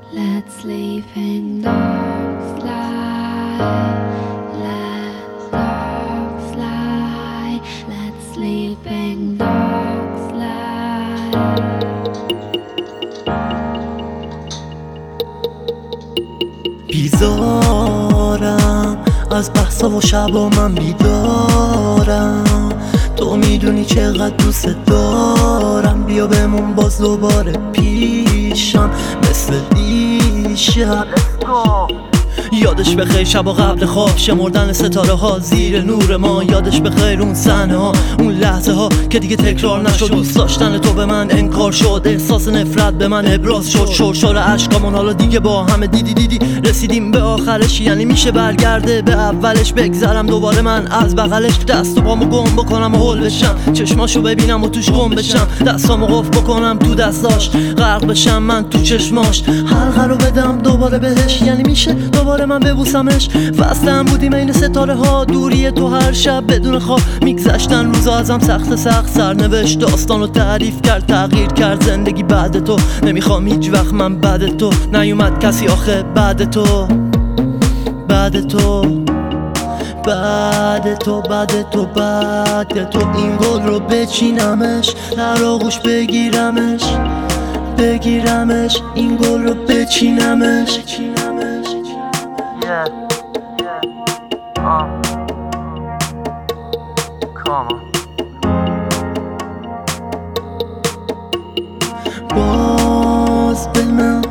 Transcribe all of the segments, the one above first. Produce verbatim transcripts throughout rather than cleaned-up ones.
Let sleeping dogs lie. Let dogs lie. Let sleeping dogs lie. بیزارم از بحثا و شبا من بیدارم، تو میدونی چقدر دوست دارم. بیا بمون باز دوباره پیشم مثل دیشب. یادش بخیر شبا قبل خواب شمردن ستاره ها زیر نور ما. یادش بخیر اون صحنه ها، اون لحظه ها که دیگه تکرار نشد. دوست داشتن تو به من انکار شد، احساس نفرت به من ابراز شد. شرشار عشقامون حالا دیگه با همه دیدی دیدی رسیدیم به آخرش. یعنی میشه برگرده به اولش، بگذرم دوباره من از بغلش. دست و پامو گم بکنم و هول بشم، چشماشو ببینم و توش گم بشم. دستامو قفل بکنم تو دستاش، غرق بشم من تو چشماش. حلقه رو بدم دوباره بهش، یعنی میشه دوباره من ببوسمش. وصلم بودیم این ستاره ها، دوری تو هر شب بدون خواب. میگذشتن روزا ازم سخت سخت، سرنوشت داستانو تعریف کرد، تغییر کرد زندگی بعد تو. نمیخوام هیچ وقت من بعد تو، نیومد کسی آخه بعد تو. بعد تو بعد تو بعد تو بعد تو این گل رو بچینمش، در آغوش بگیرمش بگیرمش این گل رو بچینمش. Yeah, yeah, uh, come on. باز به من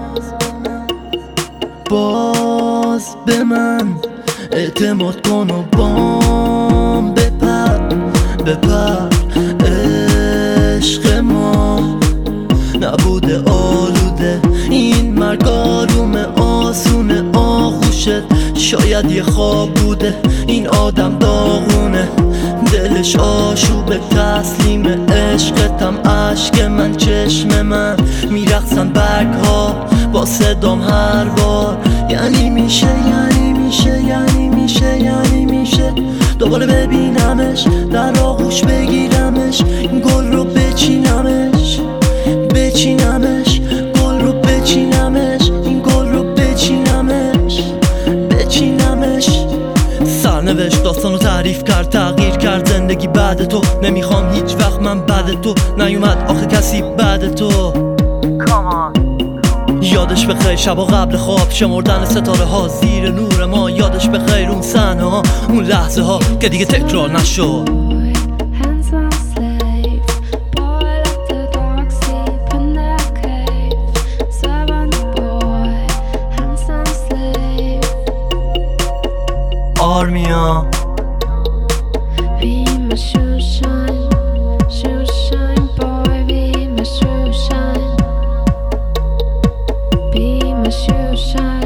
باز به من اعتماد کن و بام بپر بپر. عشق ما نبوده آلوده، این مرگ آروم آسونه. آغوشت شاید یه خواب بوده، این آدم داغونه. دلش آشوبه تسلیم عشقتم. عشق من چشم من میرقصن برگ ها با صدام هر بار. یعنی میشه یعنی میشه یعنی میشه یعنی میشه دوباره ببینمش، در آغوش بگیرمش، این گل رو بچینمش بچینمش گل رو بچینمش، این گل رو بچینمش بچینمش. سرنوشت داستانو تعریف کرد، تغییر کرد زندگی بعد تو. نمیخوام هیچ وقت من بعد تو، نیومد آخه کسی بعد تو. Come on. یادش بخیر شبا قبل خواب شمردن ستاره ها زیر نور ما. یادش بخیر اون صحنه ها، اون لحظه ها که دیگه تکرار نشد. Hands on slaves, boy, let the dogs sleep in their cave. Servant boy, hands on slave. آرمیا Be my shoe shine, shoe shine boy, be my shoe shine. Be my shoe shine.